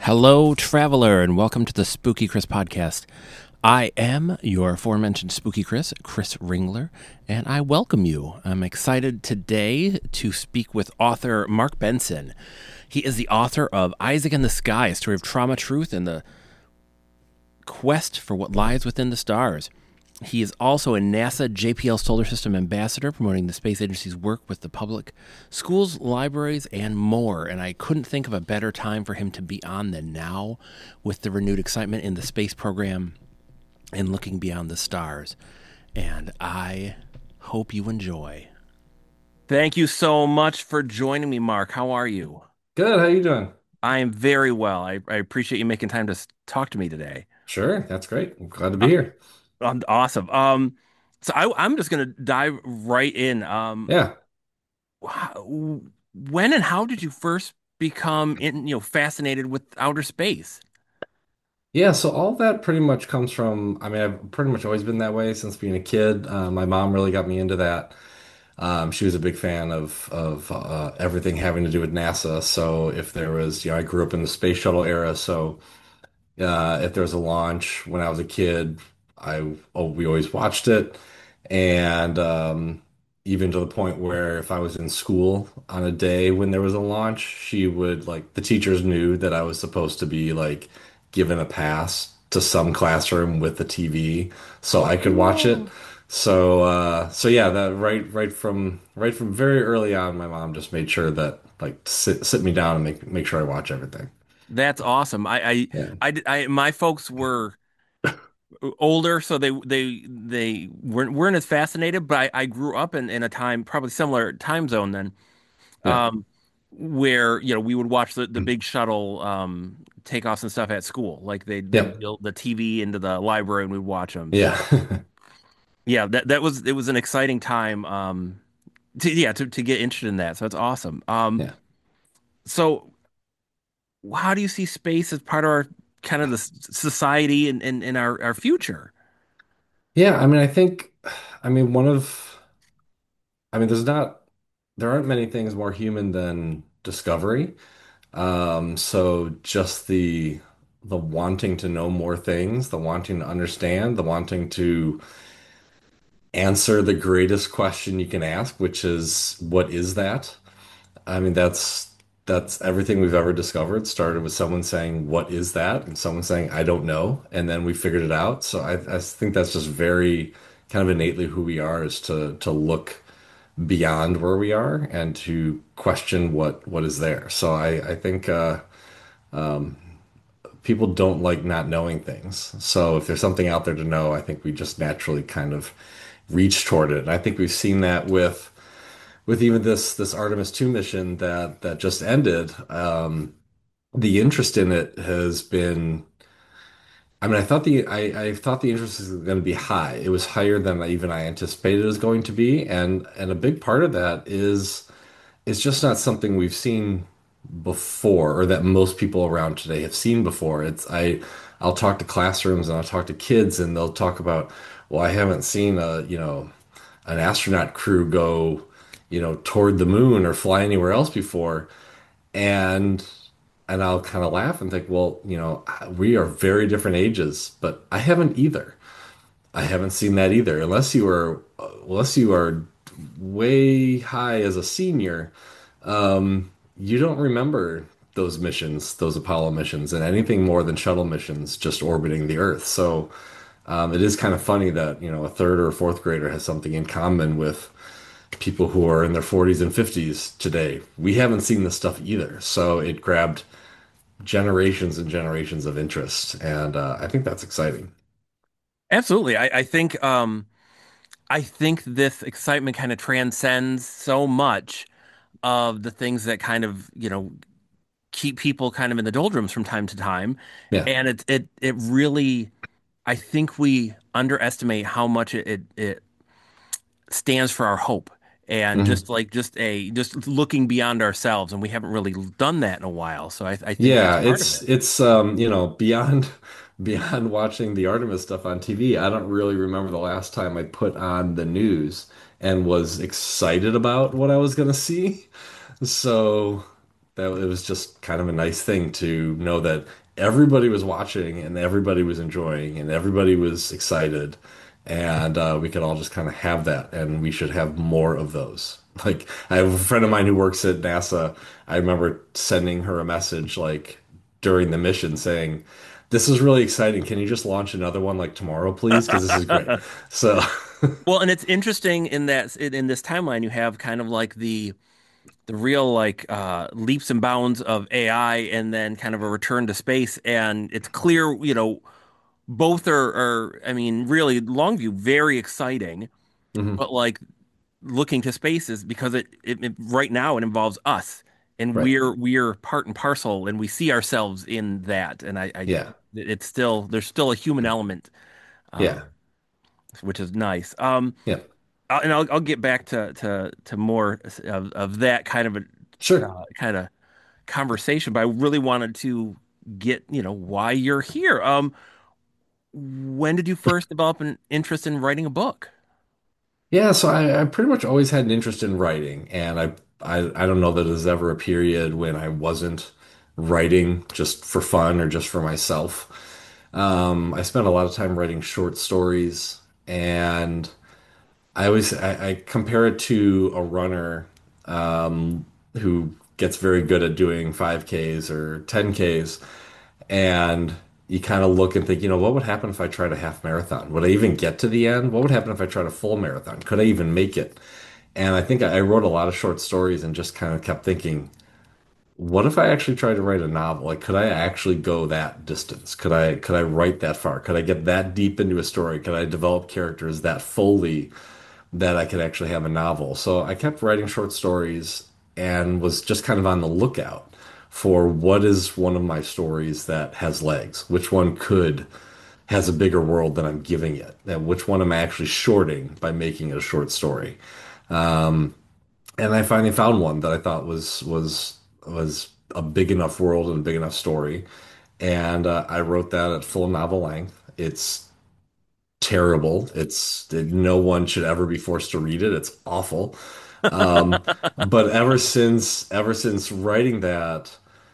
Hello, traveler, and welcome to the Spooky Chris podcast. I am your aforementioned Spooky Chris, Chris Ringler, and I welcome you. I'm excited today to speak with author Mark Benson. He is the author of Isaac in the Sky, a story of trauma, truth, and the quest for what lies within the stars. He is also a NASA JPL Solar System ambassador, promoting the space agency's work with the public, schools, libraries, and more. And I couldn't think of a better time for him to be on than now, with the renewed excitement in the space program and looking beyond the stars. And I hope you enjoy. Thank you so much for joining me, Mark. How are you? Good. How you doing? I am very well. I appreciate you making time to talk to me today. Sure. That's great. I'm glad to be here. Awesome. I'm just gonna dive right in. Yeah. When and how did you first become fascinated with outer space? Yeah. So all that pretty much comes from, I've pretty much always been that way since being a kid. My mom really got me into that. She was a big fan of everything having to do with NASA. So if there was, I grew up in the space shuttle era. So if there was a launch when I was a kid, we always watched it, and even to the point where if I was in school on a day when there was a launch, she would like the teachers knew that I was supposed to be like given a pass to some classroom with the TV so I could watch it. Oh, So yeah, that right from very early on, my mom just made sure that like sit me down and make sure I watch everything. that's awesome. Yeah. My folks were older, so they weren't as fascinated, but I grew up in a time probably similar time zone then, Yeah. um, where we would watch the big shuttle takeoffs and stuff at school. Like they'd Yep. build the TV into the library and we'd watch them. So Yeah. yeah, it was an exciting time. To get interested in that. So it's awesome. Yeah. So how do you see space as part of our kind of the society and our future? Yeah. I think, I mean, one of, I mean, there aren't many things more human than discovery. So just the wanting to know more things, the wanting to understand, the wanting to answer the greatest question you can ask, which is, what is that? I mean, that's everything we've ever discovered started with someone saying, "What is that?" and someone saying, "I don't know," and then we figured it out. So I think that's just very kind of innately who we are is to look beyond where we are and to question what is there. So I think people don't like not knowing things. So if there's something out there to know, I think we just naturally kind of reach toward it. And I think we've seen that with even this Artemis 2 mission that just ended. The interest in it has been. I mean, I thought the interest was going to be high. It was higher than even I anticipated it was going to be, and a big part of that is it's just not something we've seen before, or that most people around today have seen before. I'll talk to classrooms and I'll talk to kids, and they'll talk about, well, I haven't seen an astronaut crew go, toward the moon or fly anywhere else before. And I'll kind of laugh and think, well, we are very different ages, but I haven't either. I haven't seen that either. Unless you are way high as a senior, you don't remember those missions, those Apollo missions, and anything more than shuttle missions just orbiting the Earth. So it is kind of funny that, a third or fourth grader has something in common with people who are in their 40s and 50s today. We haven't seen this stuff either. So it grabbed generations and generations of interest. And I think that's exciting. Absolutely. I think this excitement kind of transcends so much of the things that kind of, keep people kind of in the doldrums from time to time. Yeah. And it really, I think we underestimate how much it stands for our hope. And Mhm. just looking beyond ourselves, and we haven't really done that in a while. So I think that's Yeah, part of it's it. it's beyond beyond watching the Artemis stuff on TV. I don't really remember the last time I put on the news and was excited about what I was going to see. So That it was just kind of a nice thing to know that everybody was watching and everybody was enjoying and everybody was excited, and we could all just kind of have that, and we should have more of those. Like I have a friend of mine who works at NASA. I remember sending her a message like during the mission saying, "This is really exciting. Can you just launch another one like tomorrow, please? Because this is great." So, Well, and it's interesting in that in this timeline you have kind of like the real like leaps and bounds of AI and then kind of a return to space. And it's clear, both are I mean, really Longview, very exciting, mhm, but like looking to space is because right now it involves us and right. we're part and parcel and we see ourselves in that. And Yeah. it's still, there's still a human element, um, Yeah. which is nice. Yeah. And I'll get back to more of that kind of a Sure. kind of conversation, but I really wanted to get, why you're here. When did you first develop an interest in writing a book? Yeah, so I pretty much always had an interest in writing, and I don't know that there's ever a period when I wasn't writing just for fun or just for myself. I spent a lot of time writing short stories, and I compare it to a runner who gets very good at doing 5Ks or 10Ks, and you kind of look and think, what would happen if I tried a half marathon? Would I even get to the end? What would happen if I tried a full marathon? Could I even make it? And I think I wrote a lot of short stories and just kind of kept thinking, what if I actually tried to write a novel? Like, could I actually go that distance? Could I write that far? Could I get that deep into a story? Could I develop characters that fully that I could actually have a novel? So I kept writing short stories and was just kind of on the lookout for what is one of my stories that has legs, which one could has a bigger world than I'm giving it, and which one am I actually shorting by making it a short story. And I finally found one that I thought was a big enough world and a big enough story, and I wrote that at full novel length. It's terrible. No one should ever be forced to read it. It's awful. Um, but ever since writing that,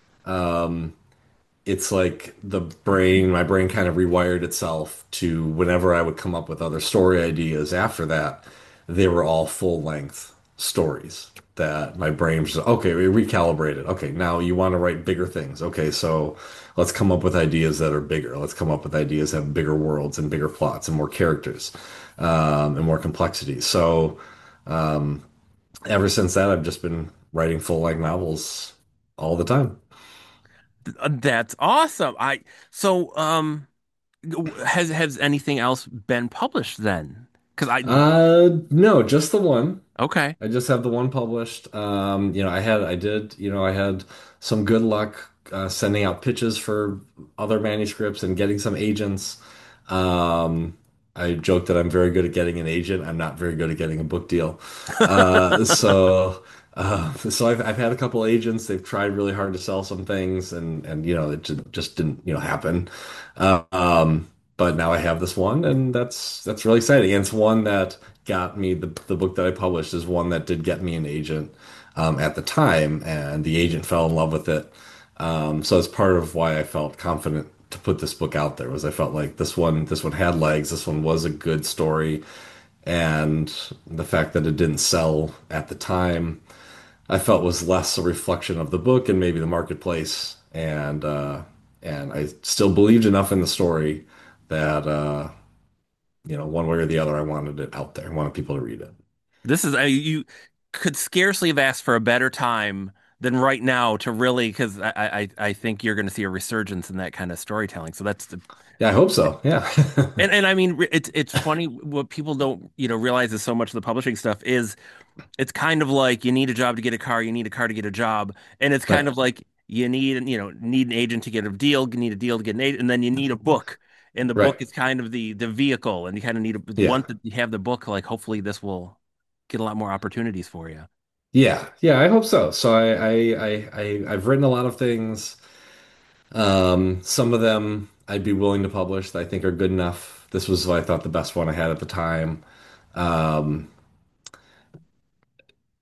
it's like my brain kind of rewired itself to whenever I would come up with other story ideas after that, they were all full length stories that my brain was just, okay, we recalibrated. Okay, now you want to write bigger things. Okay, so let's come up with ideas that are bigger. Let's come up with ideas that have bigger worlds and bigger plots and more characters, and more complexity. So ever since that, I've just been writing full length novels all the time. That's awesome. Has anything else been published then? Because No, just the one. okay. I just have the one published. I had some good luck sending out pitches for other manuscripts and getting some agents. Um, I joke that I'm very good at getting an agent. I'm not very good at getting a book deal. So I've had a couple agents. They've tried really hard to sell some things, and it just didn't happen. But now I have this one, and that's really exciting. And it's one that got me the book that I published is one that did get me an agent at the time, and the agent fell in love with it. So it's part of why I felt confident to put this book out there was I felt like this one had legs. This one was a good story, and the fact that it didn't sell at the time, I felt was less a reflection of the book and maybe the marketplace, and I still believed enough in the story that one way or the other, I wanted it out there. I wanted people to read it. This is you could scarcely have asked for a better time than right now to really, because I think you're going to see a resurgence in that kind of storytelling. So that's the Yeah, I hope so. Yeah. and I mean it's funny what people don't realize is so much of the publishing stuff is it's kind of like you need a job to get a car, you need a car to get a job, and it's kind Right. of like you need an agent to get a deal, you need a deal to get an agent, and then you need a book. And the book Right. is kind of the vehicle, and you kind of need Yeah. once that you have the book, like hopefully this will get a lot more opportunities for you. Yeah. Yeah, I hope so. So I've written a lot of things. Some of them I'd be willing to publish that I think are good enough. This was, I thought, the best one I had at the time. Um,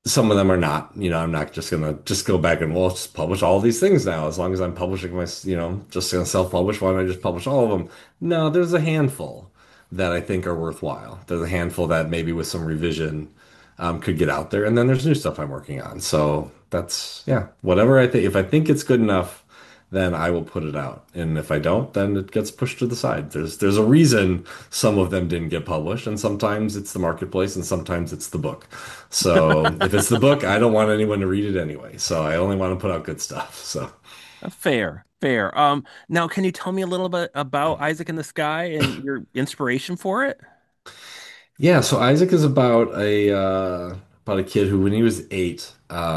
Some of them are not, I'm not just gonna just go back and well, just publish all these things now. As long as I'm publishing my, just gonna self-publish, why don't I just publish all of them? No, there's a handful that I think are worthwhile. There's a handful that maybe with some revision could get out there, and then there's new stuff I'm working on. So that's yeah, whatever I think. If I think it's good enough, then I will put it out, and if I don't, then it gets pushed to the side. There's a reason some of them didn't get published, and sometimes it's the marketplace, and sometimes it's the book. So if it's the book, I don't want anyone to read it anyway. So I only want to put out good stuff. So Fair, fair. Now can you tell me a little bit about Isaac in the Sky and your inspiration for it? yeah, so Isaac is about a kid who, when he was 8,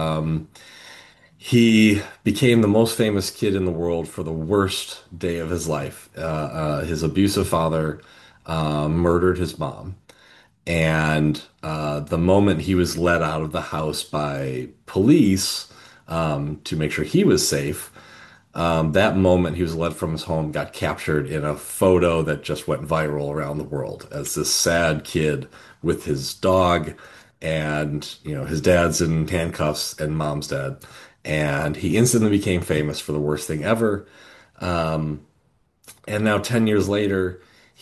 he became the most famous kid in the world for the worst day of his life. His abusive father murdered his mom. And the moment he was let out of the house by police to make sure he was safe, that moment he was led from his home got captured in a photo that just went viral around the world as this sad kid with his dog, and his dad's in handcuffs and mom's dead. And he instantly became famous for the worst thing ever. And now 10 years later,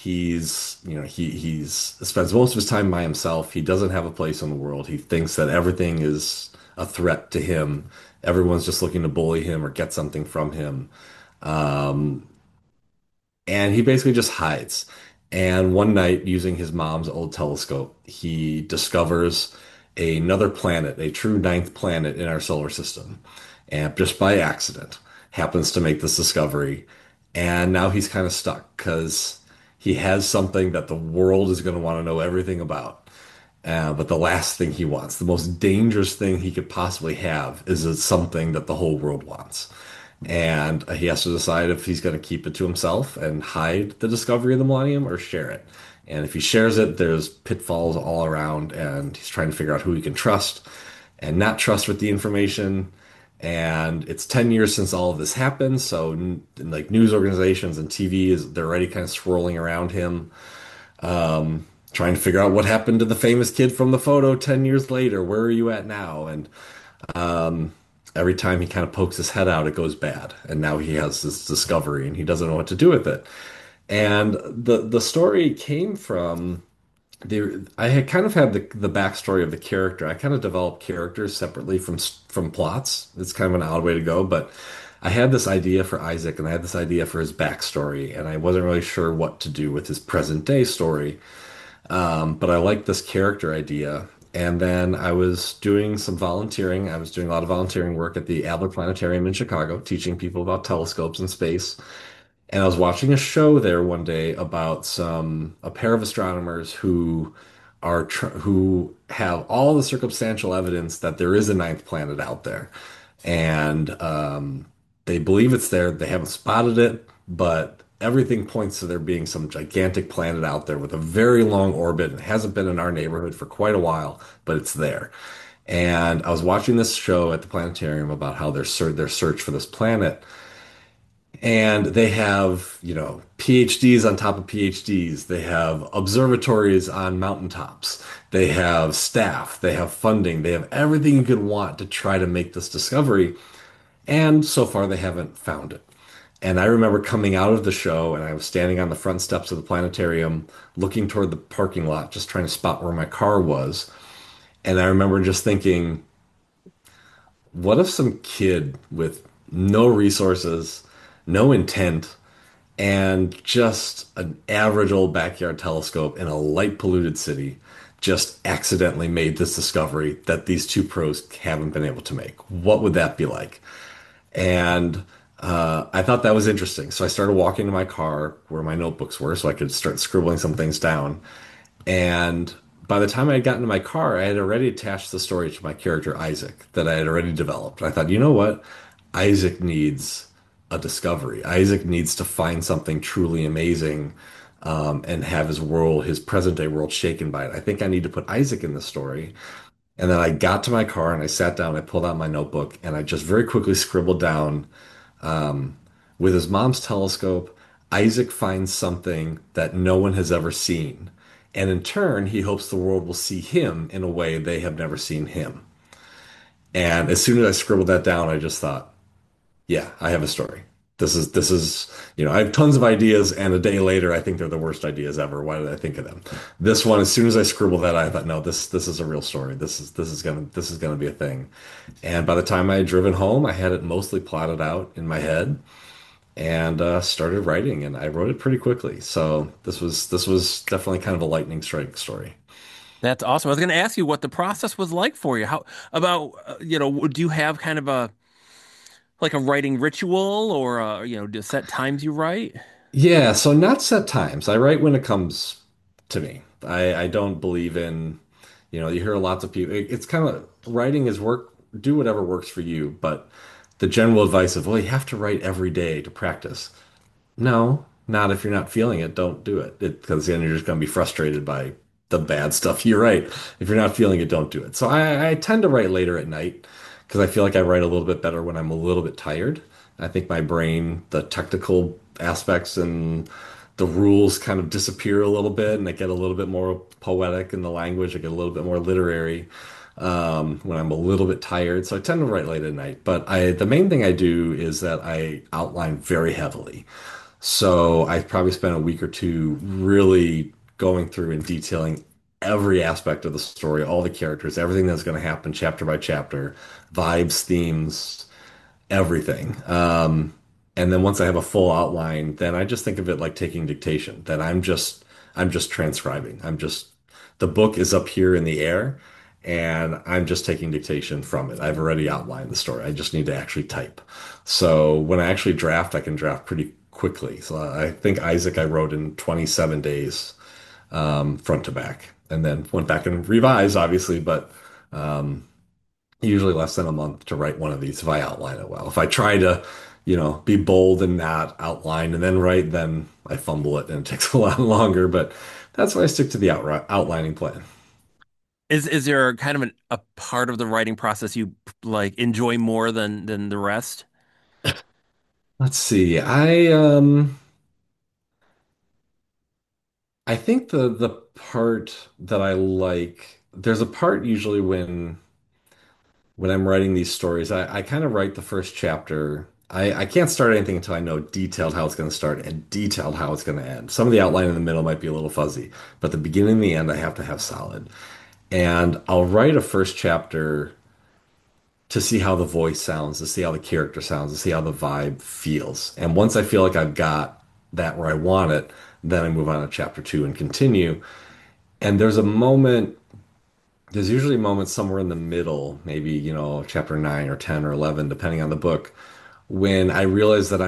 he's spends most of his time by himself. He doesn't have a place in the world. He thinks that everything is a threat to him. Everyone's just looking to bully him or get something from him. And he basically just hides. And one night, using his mom's old telescope, he discovers another planet, a true ninth planet in our solar system. And just by accident, happens to make this discovery. And now he's kind of stuck because he has something that the world is going to want to know everything about. But the last thing he wants, the most dangerous thing he could possibly have, is something that the whole world wants. And he has to decide if he's going to keep it to himself and hide the discovery of the Millennium or share it. And if he shares it, there's pitfalls all around, and he's trying to figure out who he can trust and not trust with the information. And it's 10 years since all of this happened, so like news organizations and TV they're already kind of swirling around him, trying to figure out what happened to the famous kid from the photo 10 years later. Where are you at now? And every time he kind of pokes his head out, it goes bad. And now he has this discovery and he doesn't know what to do with it. And the story came from I had kind of had the backstory of the character. I kind of developed characters separately from plots. It's kind of an odd way to go, but I had this idea for Isaac and I had this idea for his backstory, and I wasn't really sure what to do with his present day story. But I liked this character idea. And then I was doing some volunteering. I was doing a lot of volunteering work at the Adler Planetarium in Chicago, teaching people about telescopes and space. And I was watching a show there one day about a pair of astronomers who have all the circumstantial evidence that there is a ninth planet out there, and they believe it's there. They haven't spotted it, but everything points to there being some gigantic planet out there with a very long orbit. It hasn't been in our neighborhood for quite a while, but it's there. And I was watching this show at the planetarium about how their search for this planet. And they have, PhDs on top of PhDs. They have observatories on mountaintops. They have staff. They have funding. They have everything you could want to try to make this discovery. And so far, they haven't found it. And I remember coming out of the show and I was standing on the front steps of the planetarium looking toward the parking lot, just trying to spot where my car was. And I remember just thinking, what if some kid with no resources, no intent, and just an average old backyard telescope in a light polluted city just accidentally made this discovery that these two pros haven't been able to make? What would that be like? And I thought that was interesting. So I started walking to my car where my notebooks were so I could start scribbling some things down. And by the time I had gotten to my car, I had already attached the story to my character Isaac that I had already developed. And I thought, you know what? Isaac needs a discovery. Isaac needs to find something truly amazing, and have his world, his present day world, shaken by it. I think I need to put Isaac in the story. And then I got to my car and I sat down, I pulled out my notebook, and I just very quickly scribbled down, with his mom's telescope, Isaac finds something that no one has ever seen. And in turn, he hopes the world will see him in a way they have never seen him. And as soon as I scribbled that down, I just thought, yeah, I have a story. I have tons of ideas, and a day later, I think they're the worst ideas ever. Why did I think of them? This one, as soon as I scribbled that, I thought, no, this is a real story. This is gonna be a thing. And by the time I had driven home, I had it mostly plotted out in my head and started writing, and I wrote it pretty quickly. So this was definitely kind of a lightning strike story. That's awesome. I was going to ask you what the process was like for you. How about, do you have kind of a like a writing ritual or do set times you write? Yeah, so not set times. I write when it comes to me. I don't believe in, you hear lots of people. It's kind of writing is work, do whatever works for you. But the general advice of, well, you have to write every day to practice. No, not if you're not feeling it. Don't do it. Because then you're just going to be frustrated by the bad stuff you write. If you're not feeling it, don't do it. So I tend to write later at night because I feel like I write a little bit better when I'm a little bit tired. I think my brain, the technical aspects and the rules kind of disappear a little bit, and I get a little bit more poetic in the language. I get a little bit more literary when I'm a little bit tired. So I tend to write late at night. But the main thing I do is that I outline very heavily. So I probably spent a week or two really going through and detailing every aspect of the story, all the characters, everything that's going to happen chapter by chapter, vibes, themes, everything. And then once I have a full outline, then I just think of it like taking dictation. That I'm just transcribing. The book is up here in the air, and I'm just taking dictation from it. I've already outlined the story. I just need to actually type. So when I actually draft, I can draft pretty quickly. So I think Isaac I wrote in 27 days, front to back, and then went back and revised, obviously, but usually less than a month to write one of these if I outline it well. If I try to, be bold and not outline and then write, then I fumble it and it takes a lot longer. But that's why I stick to the outlining plan. Is there kind of a part of the writing process you like enjoy more than the rest? Let's see. I think the part that I like, there's a part usually when I'm writing these stories, I kind of write the first chapter. I can't start anything until I know detailed how it's going to start and detailed how it's going to end. Some of the outline in the middle might be a little fuzzy, but the beginning and the end I have to have solid. And I'll write a first chapter to see how the voice sounds, to see how the character sounds, to see how the vibe feels. And once I feel like I've got that where I want it, then I move on to chapter two and continue. And there's usually a moment somewhere in the middle, maybe, chapter 9 or 10 or 11, depending on the book, when I realize that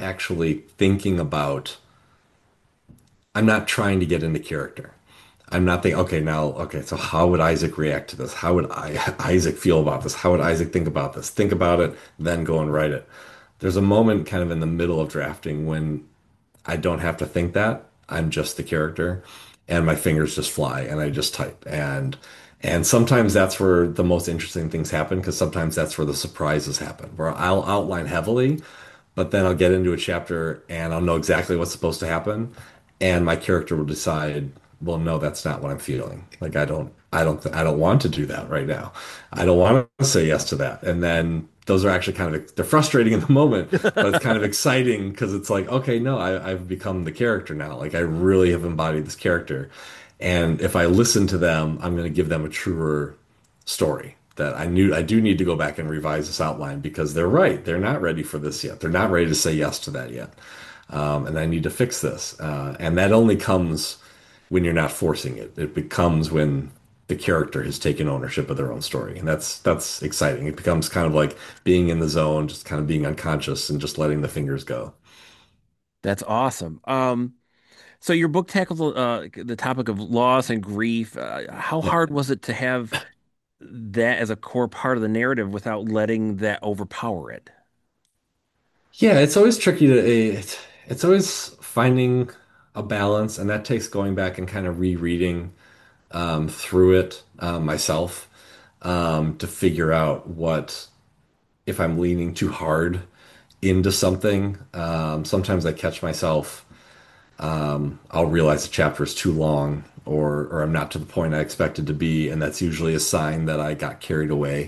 I'm not trying to get into character. I'm not thinking, okay, now, okay, so how would Isaac react to this? How would Isaac feel about this? How would Isaac think about this? Think about it, then go and write it. There's a moment kind of in the middle of drafting when I don't have to think that. I'm just the character and my fingers just fly and I just type. And sometimes that's where the most interesting things happen because sometimes that's where the surprises happen, where I'll outline heavily, but then I'll get into a chapter and I'll know exactly what's supposed to happen, and my character will decide, well, no, that's not what I'm feeling. Like I don't want to do that right now. I don't want to say yes to that. And then those are actually they're frustrating in the moment, but it's kind of exciting because it's like, okay, no, I've become the character now. Like I really have embodied this character. And if I listen to them, I'm going to give them a truer story that I do need to go back and revise this outline because they're right. They're not ready for this yet. They're not ready to say yes to that yet. And I need to fix this. And that only comes when you're not forcing it. It becomes when the character has taken ownership of their own story. And that's exciting. It becomes kind of like being in the zone, just kind of being unconscious and just letting the fingers go. That's awesome. So your book tackles the topic of loss and grief. How Yeah. hard was it to have that as a core part of the narrative without letting that overpower it? Yeah, it's always tricky it's always finding a balance, and that takes going back and kind of rereading through it myself to figure out what if I'm leaning too hard into something. Sometimes I catch myself. I'll realize the chapter is too long, or I'm not to the point I expected to be, and that's usually a sign that I got carried away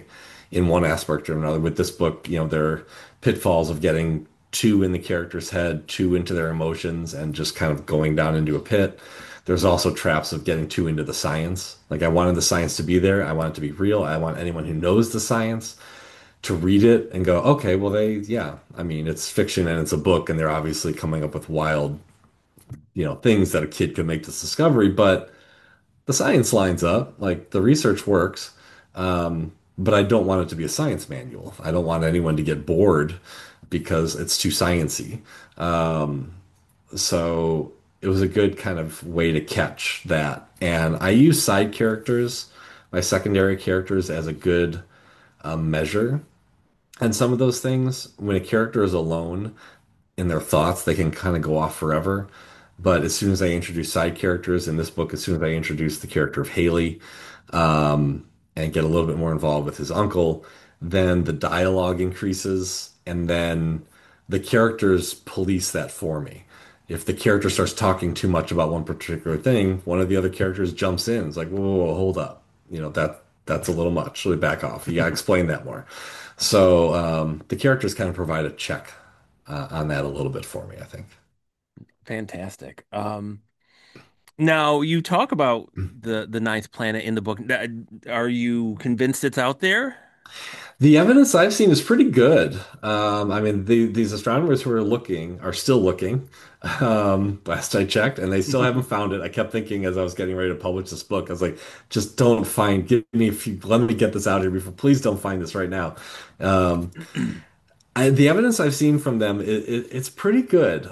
in one aspect or another. With this book, there are pitfalls of getting too in the character's head, too into their emotions, and just kind of going down into a pit. There's also traps of getting too into the science. Like I wanted the science to be there. I want it to be real. I want anyone who knows the science to read it and go, okay, well, yeah, I mean, it's fiction and it's a book, and they're obviously coming up with wild, things that a kid could make this discovery, but the science lines up, like the research works. But I don't want it to be a science manual. I don't want anyone to get bored because it's too sciencey. So it was a good kind of way to catch that. And I use side characters, my secondary characters, as a good measure. And some of those things, when a character is alone in their thoughts, they can kind of go off forever. But as soon as I introduce side characters in this book, as soon as I introduce the character of Haley, and get a little bit more involved with his uncle, then the dialogue increases, and then the characters police that for me. If the character starts talking too much about one particular thing, one of the other characters jumps in. It's like, whoa, whoa, whoa, hold up. That's a little much. Really back off. You gotta explain that more. So the characters kind of provide a check on that a little bit for me, I think. Fantastic. Now you talk about the ninth planet in the book. Are you convinced it's out there? The evidence I've seen is pretty good. I mean, these astronomers who are looking are still looking. Last I checked, and they still haven't found it. I kept thinking as I was getting ready to publish this book, I was like, just don't find, give me a few, let me get this out here before, please don't find this right now. Um, the evidence I've seen from them, it's pretty good.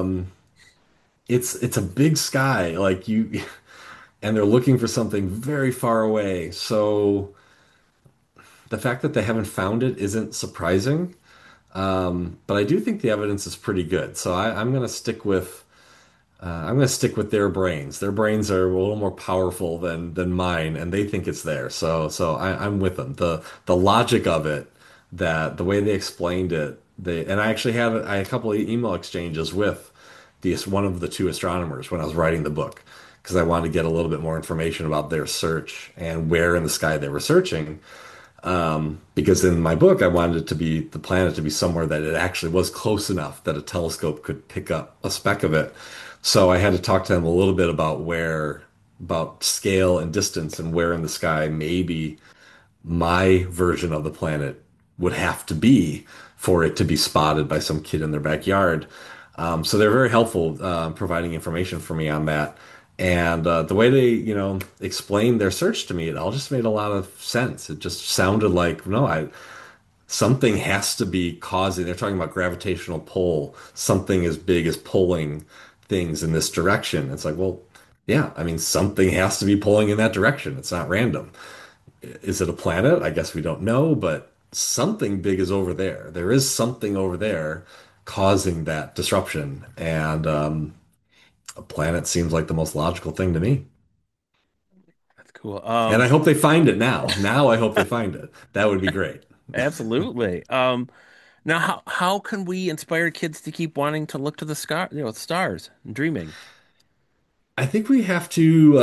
It's a big sky, like you, and they're looking for something very far away. So the fact that they haven't found it isn't surprising. But I do think the evidence is pretty good. So I'm going to stick with their brains. Their brains are a little more powerful than mine, and they think it's there. I'm with them. The logic of it, that the way they explained it, and I had a couple of email exchanges with one of the two astronomers when I was writing the book because I wanted to get a little bit more information about their search and where in the sky they were searching. Because in my book, I wanted it to be the planet to be somewhere that it actually was close enough that a telescope could pick up a speck of it. So I had to talk to them a little bit about scale and distance and where in the sky maybe my version of the planet would have to be for it to be spotted by some kid in their backyard. So they're very helpful providing information for me on that. And the way they, explained their search to me, it all just made a lot of sense. It just sounded like, no, something has to be causing. They're talking about gravitational pull. Something as big as pulling things in this direction. It's like, well, yeah, I mean, something has to be pulling in that direction. It's not random. Is it a planet? I guess we don't know, but something big is over there. There is something over there causing that disruption. And a planet seems like the most logical thing to me. That's cool. And I hope they find it now. Now I hope they find it. That would be great. Absolutely. Now how can we inspire kids to keep wanting to look to the sky, stars and dreaming? I think we have to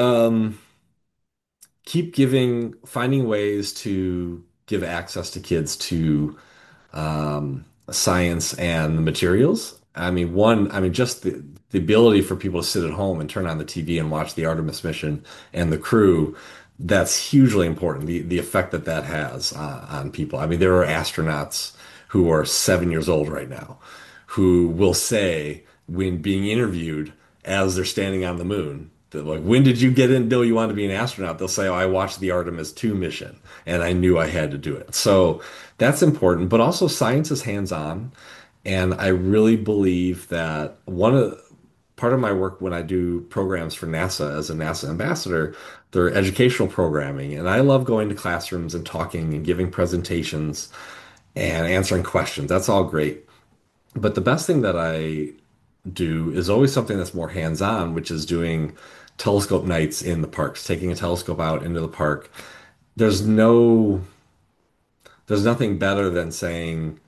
finding ways to give access to kids to science and the materials. I mean, just the ability for people to sit at home and turn on the TV and watch the Artemis mission and the crew, that's hugely important. The effect that that has on people. I mean, there are astronauts who are 7 years old right now who will say when being interviewed as they're standing on the moon, that like, when did you get in? No, you want to be an astronaut? They'll say, oh, I watched the Artemis 2 mission and I knew I had to do it. So that's important, but also science is hands-on. And I really believe that part of my work when I do programs for NASA as a NASA ambassador, they're educational programming. And I love going to classrooms and talking and giving presentations and answering questions. That's all great. But the best thing that I do is always something that's more hands-on, which is doing telescope nights in the parks, taking a telescope out into the park. There's no, there's nothing better than saying,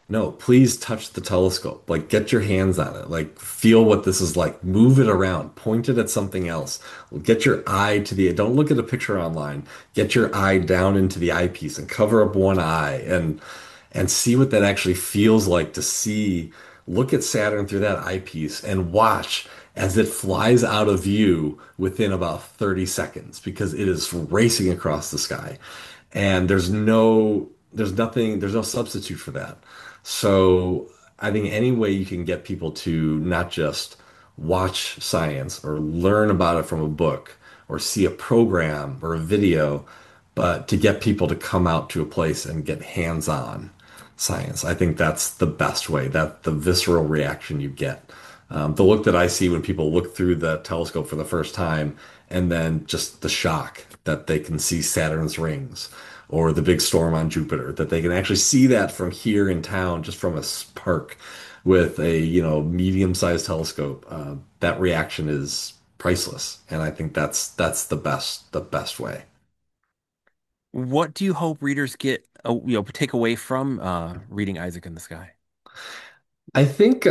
no, please touch the telescope. Like, get your hands on it. Like, feel what this is like. Move it around. Point it at something else. Get your eye to the, don't look at a picture online. Get your eye down into the eyepiece and cover up one eye and see what that actually feels like to see. Look at Saturn through that eyepiece and watch as it flies out of view within about 30 seconds because it is racing across the sky. And there's no substitute for that. So I think any way you can get people to not just watch science or learn about it from a book or see a program or a video, but to get people to come out to a place and get hands-on science. I think that's the best way, that the visceral reaction you get. The look that I see when people look through the telescope for the first time, and then just the shock that they can see Saturn's rings or the big storm on Jupiter, that they can actually see that from here in town, just from a park with a, medium-sized telescope. That reaction is priceless, and I think that's the best way. What do you hope readers get, take away from reading Isaac in the Sky? I think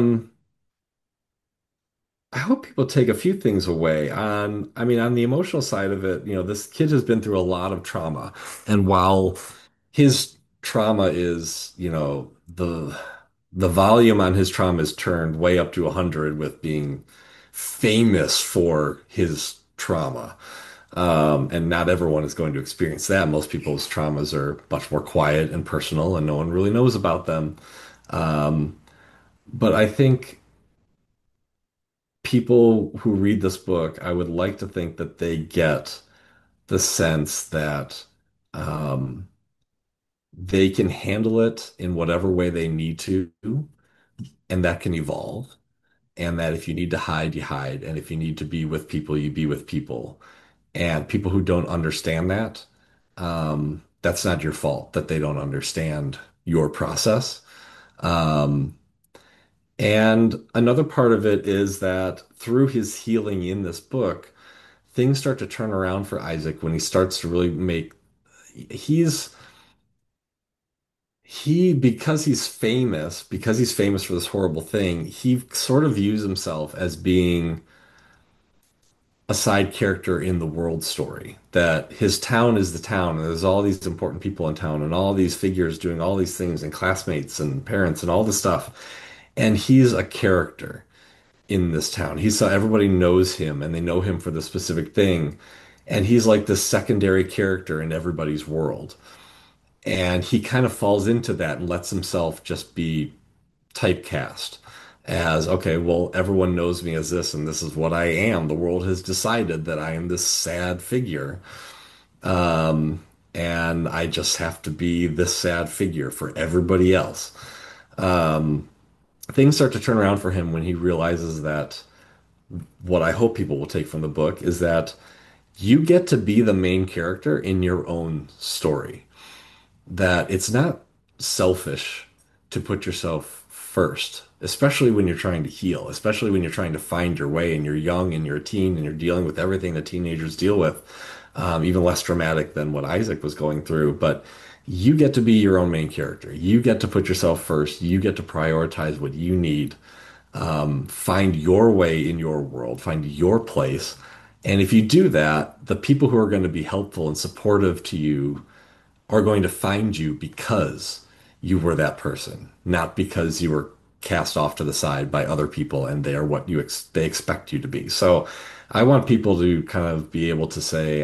I hope people take a few things away I mean, on the emotional side of it, this kid has been through a lot of trauma. And while his trauma is, the volume on his trauma is turned way up to 100 with being famous for his trauma. And not everyone is going to experience that. Most people's traumas are much more quiet and personal, and no one really knows about them. Um, but I think people who read this book, I would like to think that they get the sense that um, they can handle it in whatever way they need to, and that can evolve. And that if you need to hide, you hide. And if you need to be with people, you be with people. And people who don't understand that, that's not your fault that they don't understand your process. Um, and another part of it is that through his healing in this book, things start to turn around for Isaac when he starts to really he's because he's famous for this horrible thing, he sort of views himself as being a side character in the world story. That his town is the town, and there's all these important people in town, and all these figures doing all these things, and classmates and parents and all this stuff. And he's a character in this town. Everybody knows him and they know him for the specific thing. And he's like the secondary character in everybody's world. And he kind of falls into that and lets himself just be typecast as, okay, well, everyone knows me as this and this is what I am. The world has decided that I am this sad figure. Um, and I just have to be this sad figure for everybody else. Um, Things start to turn around for him when he realizes that what I hope people will take from the book is that you get to be the main character in your own story. That it's not selfish to put yourself first, especially when you're trying to heal, especially when you're trying to find your way and you're young and you're a teen and you're dealing with everything that teenagers deal with, even less dramatic than what Isaac was going through. But you get to be your own main character. You get to put yourself first. You get to prioritize what you need. Find your way in your world, find your place. And if you do that, the people who are going to be helpful and supportive to you are going to find you because you were that person, not because you were cast off to the side by other people and they are what they expect you to be. So I want people to kind of be able to say,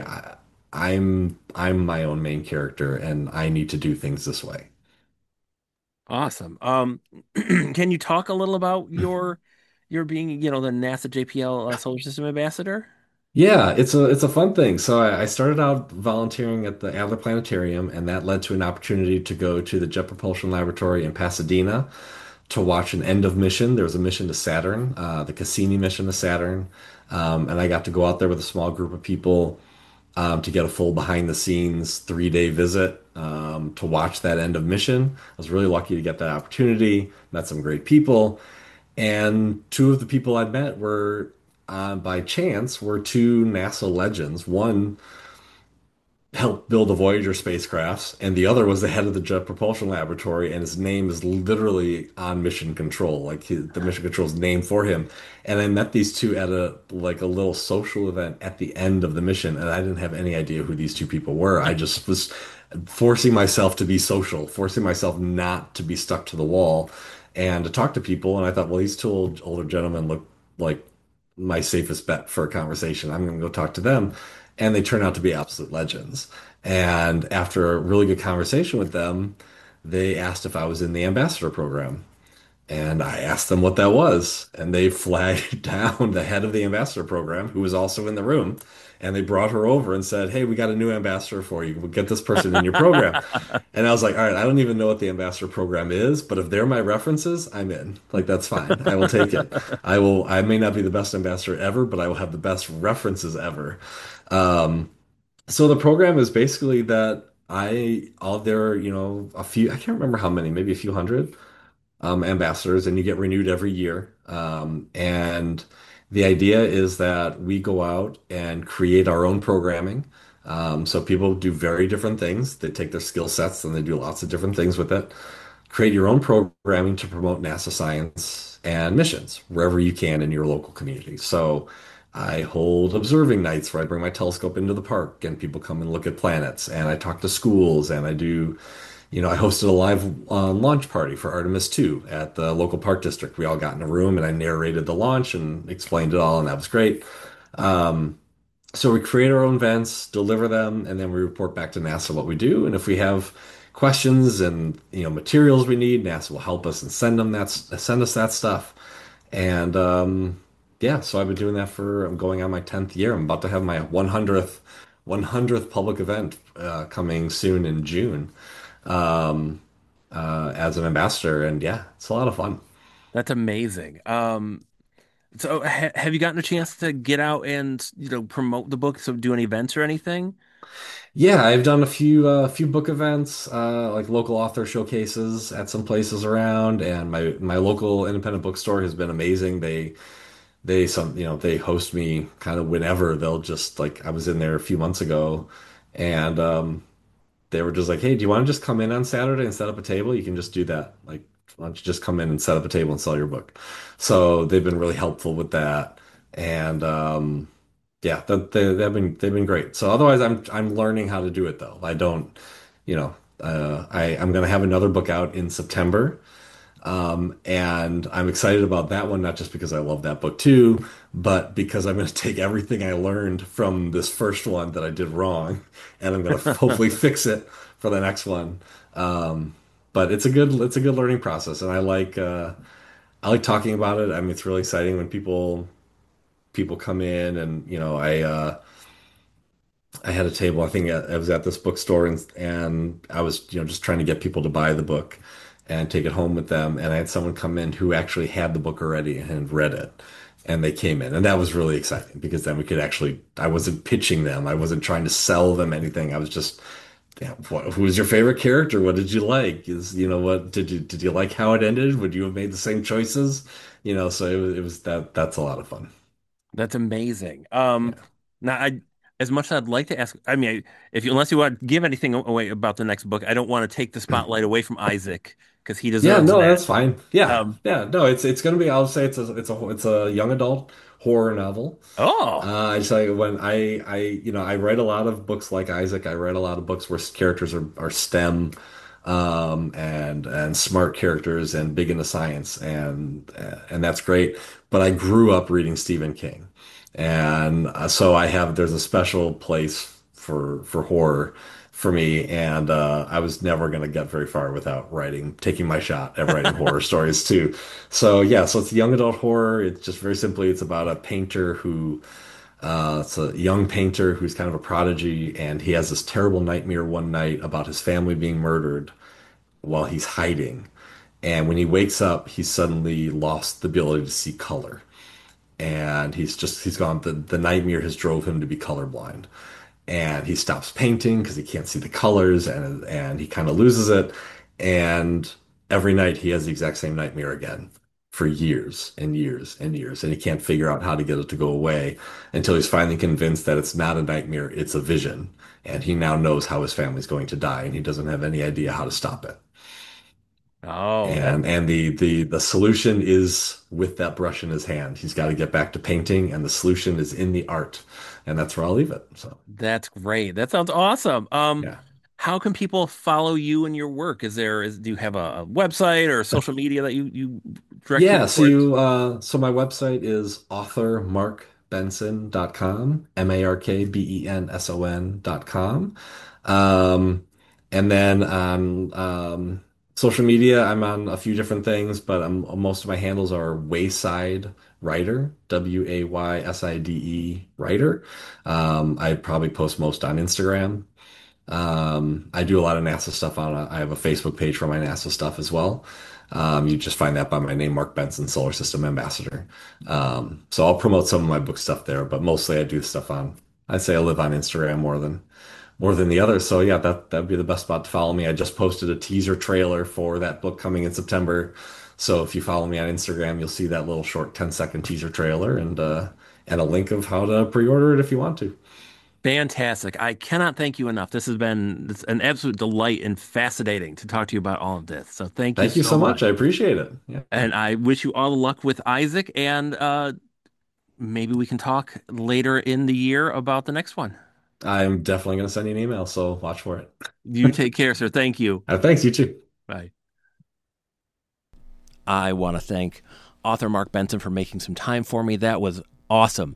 I'm my own main character and I need to do things this way. Awesome. Can you talk a little about your being, the NASA JPL Solar System Ambassador? Yeah, it's a fun thing. So I started out volunteering at the Adler Planetarium, and that led to an opportunity to go to the Jet Propulsion Laboratory in Pasadena to watch an end of mission. There was a mission to Saturn, the Cassini mission to Saturn, and I got to go out there with a small group of people to get a full behind the scenes 3 day visit to watch that end of mission. I was really lucky to get that opportunity. Met some great people. And two of the people I'd met were, by chance, were two NASA legends. One helped build the Voyager spacecrafts, and the other was the head of the Jet Propulsion Laboratory, and his name is literally on mission control. Like the mission control is named for him. And I met these two at a little social event at the end of the mission, and I didn't have any idea who these two people were. I just was forcing myself to be social, forcing myself not to be stuck to the wall and to talk to people. And I thought, well, these two older gentlemen look like my safest bet for a conversation. I'm going to go talk to them. And they turn out to be absolute legends. And after a really good conversation with them, they asked if I was in the ambassador program. And I asked them what that was. And they flagged down the head of the ambassador program, who was also in the room. And they brought her over and said, "Hey, we got a new ambassador for you. We'll get this person in your program." And I was like, "All right, I don't even know what the ambassador program is, but if they're my references, I'm in. Like, that's fine. I will take it. I may not be the best ambassador ever, but I will have the best references ever." So the program is basically that there are, a few, I can't remember how many, maybe a few hundred ambassadors, and you get renewed every year. And the idea is that we go out and create our own programming. So people do very different things. They take their skill sets and they do lots of different things with it. Create your own programming to promote NASA science and missions wherever you can in your local community. So I hold observing nights where I bring my telescope into the park and people come and look at planets. And I talk to schools and I hosted a live launch party for Artemis 2 at the local park district. We all got in a room and I narrated the launch and explained it all, and that was great. So we create our own events, deliver them, and then we report back to NASA what we do. And if we have questions and materials we need, NASA will help us and send us that stuff. And yeah, so I've been doing that I'm going on my 10th year. I'm about to have my 100th public event coming soon in June as an ambassador, and yeah, it's a lot of fun. That's amazing. So have you gotten a chance to get out and, promote the book, so do any events or anything? Yeah, I've done a few book events, like local author showcases at some places around, and my local independent bookstore has been amazing. They host me kind of whenever. They'll just like I was in there a few months ago, and they were just like, "Hey, do you want to just come in on Saturday and set up a table? You can just do that. Like, why don't you just come in and set up a table and sell your book?" So they've been really helpful with that, and yeah, they've been great. So otherwise, I'm learning how to do it though. I don't, I'm gonna have another book out in September. And I'm excited about that one, not just because I love that book too, but because I'm going to take everything I learned from this first one that I did wrong, and I'm going to hopefully fix it for the next one. But it's a good learning process, and I like talking about it. I mean, it's really exciting when people come in, and I had a table. I think I was at this bookstore, and I was, just trying to get people to buy the book and take it home with them. And I had someone come in who actually had the book already and read it. And they came in, and that was really exciting because then we could actually, I wasn't pitching them. I wasn't trying to sell them anything. I was just, yeah, who was your favorite character? What did you like? What did you like how it ended? Would you have made the same choices? So it was that's a lot of fun. That's amazing. Yeah. Now as much as I'd like to ask, I mean, if you unless you want to give anything away about the next book, I don't want to take the spotlight away from Isaac because he Yeah, deserves no, that. that's fine. Yeah, Um, yeah, no, it's gonna be. I'll say it's a young adult horror novel. oh, I just like when I write a lot of books like Isaac. I write a lot of books where characters are STEM, and smart characters and big into science, and that's great. But I grew up reading Stephen King, and so there's a special place for horror for me, and I was never going to get very far without taking my shot at writing horror stories too. So yeah, so it's young adult horror. It's just very simply, it's about a painter it's a young painter who's kind of a prodigy, and he has this terrible nightmare one night about his family being murdered while he's hiding. And when he wakes up, he's suddenly lost the ability to see color. And he's gone, the nightmare has drove him to be colorblind. And he stops painting because he can't see the colors, and he kind of loses it. And every night he has the exact same nightmare again. for years and years and years, and he can't figure out how to get it to go away until he's finally convinced that it's not a nightmare, it's a vision. And he now knows how his family's going to die, and he doesn't have any idea how to stop it. Oh, that And the solution is with that brush in his hand. He's got to get back to painting, and the solution is in the art. And that's where I'll leave it. So that's great. That sounds awesome. yeah. How can people follow you and your work? Do you have a website or social media that you direct Yeah, people towards? so my website is authormarkbenson.com, markbenson.com. Um, and then on social media, I'm on a few different things, but most of my handles are Wayside Writer, Wayside Writer. I probably post most on Instagram. I do a lot of NASA stuff I have a Facebook page for my NASA stuff as well. You just find that by my name, Mark Benson, Solar System Ambassador. So I'll promote some of my book stuff there, but mostly I do stuff I'd say I live on Instagram more than the others. So yeah, that'd be the best spot to follow me. I just posted a teaser trailer for that book coming in September. So if you follow me on Instagram, you'll see that little short 10-second teaser trailer and a link of how to pre-order it if you want to. Fantastic. I cannot thank you enough. It's an absolute delight and fascinating to talk to you about all of this. So thank you Thank you so so much. much. I appreciate it. Yeah. And I wish you all the luck with Isaac, and maybe we can talk later in the year about the next one. I'm definitely going to send you an email, so watch for You it. take care, sir. Thank you. Thanks, you too. Bye. I want to thank author Mark Benson for making some time for me. That was awesome.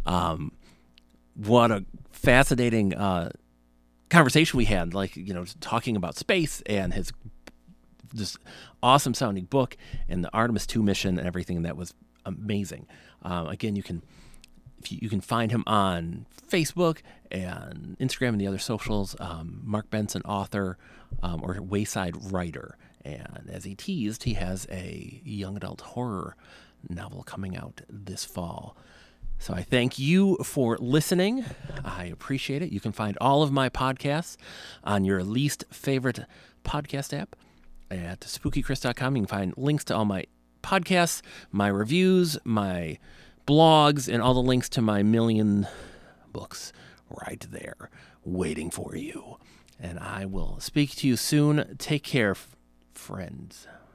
What a fascinating conversation we had, talking about space and his this awesome sounding book and the Artemis 2 mission and everything. That was amazing. Again, you can find him on Facebook and Instagram and the other socials, Mark Benson, author, or Wayside Writer. And as he teased, he has a young adult horror novel coming out this fall. So I thank you for listening. I appreciate it. You can find all of my podcasts on your least favorite podcast app at spookychris.com. You can find links to all my podcasts, my reviews, my blogs, and all the links to my million books right there waiting for you. And I will speak to you soon. Take care, friends.